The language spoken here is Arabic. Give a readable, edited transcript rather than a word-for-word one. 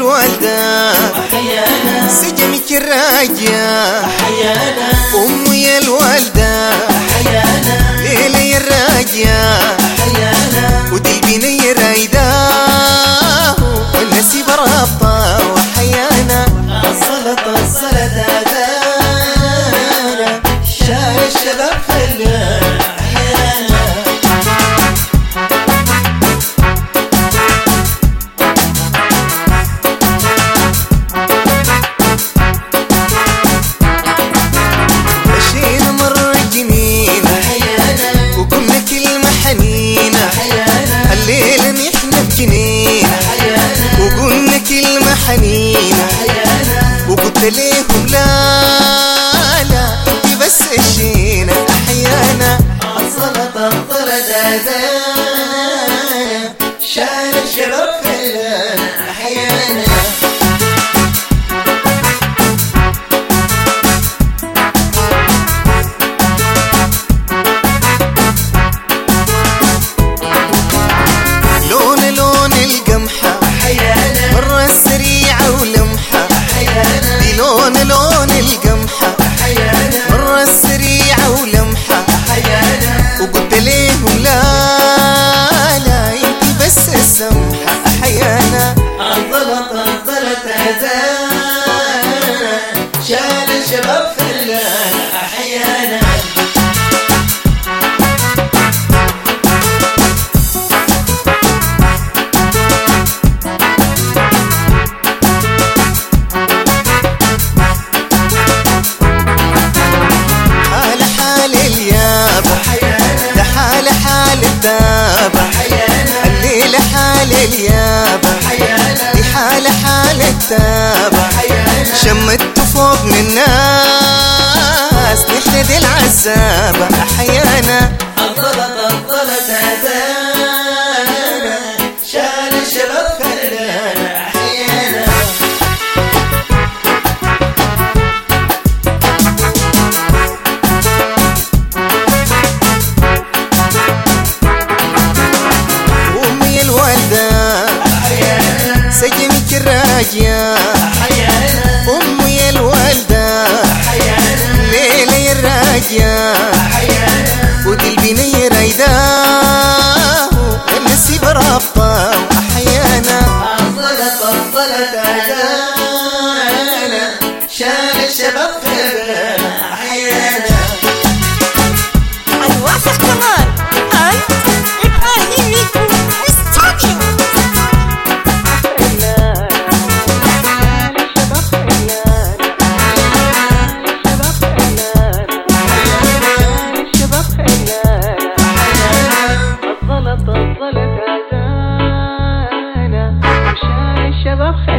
الوالدة سجنك الراجع أمي الوالدة ليلي الراجع ودلبيني رايداه والنسيب رابطة وحيانا الزلطة أذانا شال الشباب خلان الليلة نحن بجنينة وقلنا كلمة حنينة وقلت ليهم لا انتي بس الشينة أحيانا الزلطة انطرد أذانا شال الشباب خلانا أحيانا لون القمحة مرة السريعة ولمحة وقلت ليهم لا انتي بس السمحة أحيانا انطلت أذانا شال الشباب خلانا أحيانا الدابة الليلة حال اليابة دي حال التابة شمت فوق من الناس نحن دي العزابة أحيانا انطلت أذانا شال الشباب خلانا أحيانا سجنك الراجع أمي الوالدة ليلي الراجع ودلبيني رايداه والنسيب رابطة وأحيانا انطلت أذانا شال الشباب خلانا أحيانا الوافق كمان أنت إبراهيم ميكو مستوجن الزلط أذانا وشال الشباب